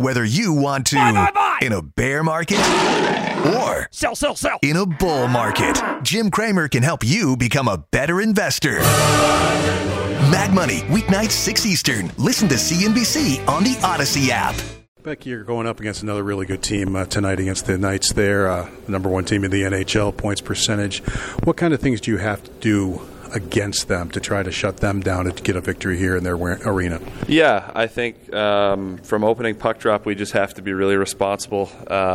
Whether you want to Buy. in a bear market or Sell. in a bull market, Jim Cramer can help you become a better investor. Mag Money, weeknights 6 Eastern. Listen to CNBC on the Odyssey app. Becky, you're going up against another really good team tonight against the Knights there, the number one team in the NHL, points percentage. What kind of things do you have to do against them to try to shut them down to get a victory here in their arena? Yeah, I think from opening puck drop, we just have to be really responsible.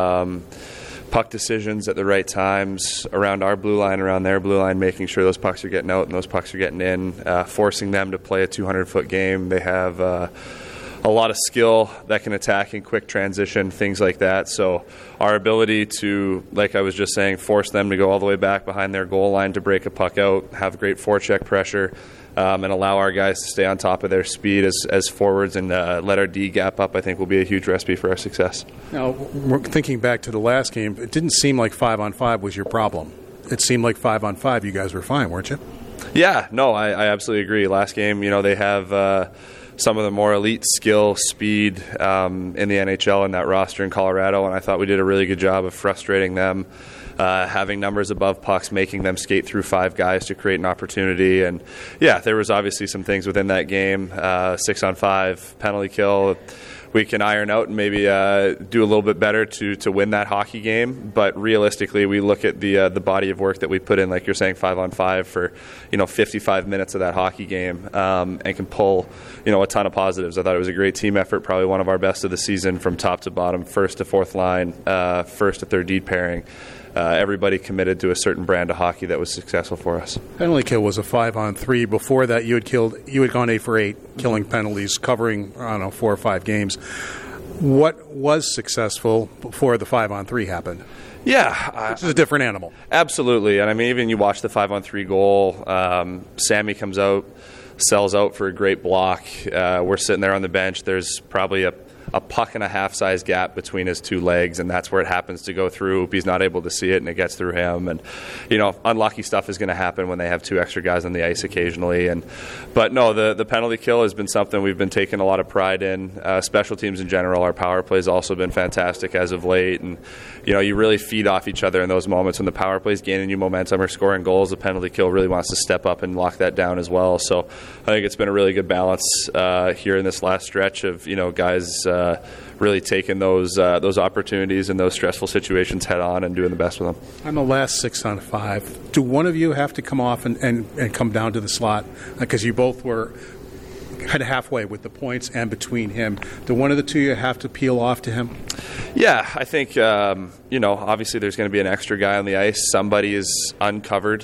Puck decisions at the right times around our blue line, around their blue line, making sure those pucks are getting out and those pucks are getting in, forcing them to play a 200-foot game. They have a lot of skill that can attack in quick transition, things like that. So our ability to, like I was just saying, force them to go all the way back behind their goal line to break a puck out, have great forecheck pressure, and allow our guys to stay on top of their speed as forwards and let our D gap up, I think will be a huge recipe for our success. Now, thinking back to the last game, it didn't seem like 5-on-5 was your problem. It seemed like 5-on-5 you guys were fine, weren't you? Yeah, no, I absolutely agree. Last game, they have some of the more elite skill, speed in the NHL in that roster in Colorado, and I thought we did a really good job of frustrating them, having numbers above pucks, making them skate through five guys to create an opportunity. And, yeah, there was obviously some things within that game, 6-on-5, penalty kill, we can iron out and maybe do a little bit better to win that hockey game. But realistically, we look at the body of work that we put in, like you're saying, 5-on-5 for 55 minutes of that hockey game, and can pull a ton of positives. I thought it was a great team effort, probably one of our best of the season from top to bottom, first to fourth line, first to third D pairing. Everybody committed to a certain brand of hockey that was successful for us. Penalty kill was a 5-on-3. Before that, you had gone 8 for 8, killing penalties, covering 4 or 5 games. What was successful before the 5-on-3 happened? Yeah, it's a different animal. Absolutely, and I mean, even you watch the 5-on-3 goal. Sammy comes out, sells out for a great block. We're sitting there on the bench. There's probably a puck and a half size gap between his two legs, and that's where it happens to go through. He's not able to see it, and it gets through him. And unlucky stuff is going to happen when they have 2 extra guys on the ice occasionally. But no, the penalty kill has been something we've been taking a lot of pride in. Special teams in general, our power play has also been fantastic as of late, and you really feed off each other in those moments when the power play is gaining you momentum or scoring goals. The penalty kill really wants to step up and lock that down as well. So I think it's been a really good balance here in this last stretch of guys really taking those opportunities and those stressful situations head on and doing the best with them. On the last 6-on-5, do one of you have to come off and come down to the slot? Because you both were kind of halfway with the points and between him. Do one of the two you have to peel off to him? Yeah, I think, obviously there's going to be an extra guy on the ice. Somebody is uncovered.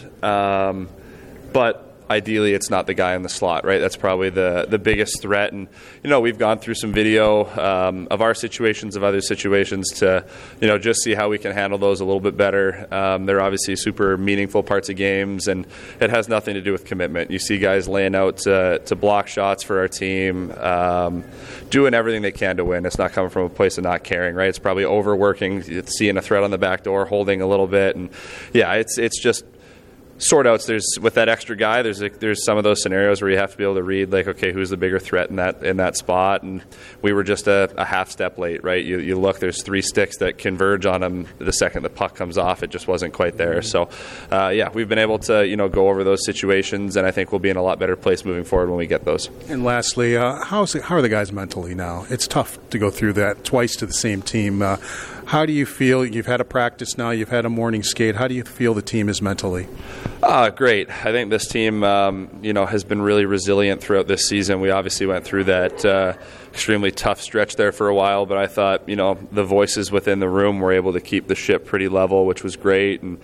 But ideally, it's not the guy in the slot, right? That's probably the biggest threat. And, we've gone through some video of our situations, of other situations to, just see how we can handle those a little bit better. They're obviously super meaningful parts of games, and it has nothing to do with commitment. You see guys laying out to block shots for our team, doing everything they can to win. It's not coming from a place of not caring, right? It's probably overworking, it's seeing a threat on the back door, holding a little bit. And, yeah, it's just sort outs. There's with that extra guy. There's some of those scenarios where you have to be able to read, like, okay, who's the bigger threat in that spot? And we were just a half step late, right? You look, there's 3 sticks that converge on him the second the puck comes off. It just wasn't quite there. So, we've been able to go over those situations, and I think we'll be in a lot better place moving forward when we get those. And lastly, how are the guys mentally now? It's tough to go through that twice to the same team. How do you feel? You've had a practice now. You've had a morning skate. How do you feel the team is mentally? Great. I think this team, has been really resilient throughout this season. We obviously went through that extremely tough stretch there for a while, but I thought, the voices within the room were able to keep the ship pretty level, which was great. And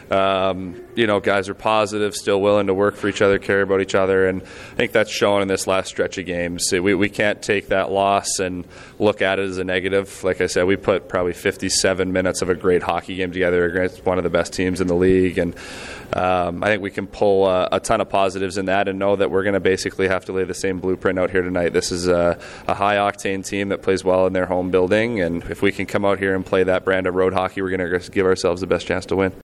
guys are positive, still willing to work for each other, care about each other, and I think that's shown in this last stretch of games. We can't take that loss and look at it as a negative. Like I said, we put probably 57 minutes of a great hockey game together against one of the best teams in the league, and I think we can pull a ton of positives in that and know that we're going to basically have to lay the same blueprint out here tonight. This is a high-octane team that plays well in their home building, and if we can come out here and play that brand of road hockey, we're going to give ourselves the best chance to win.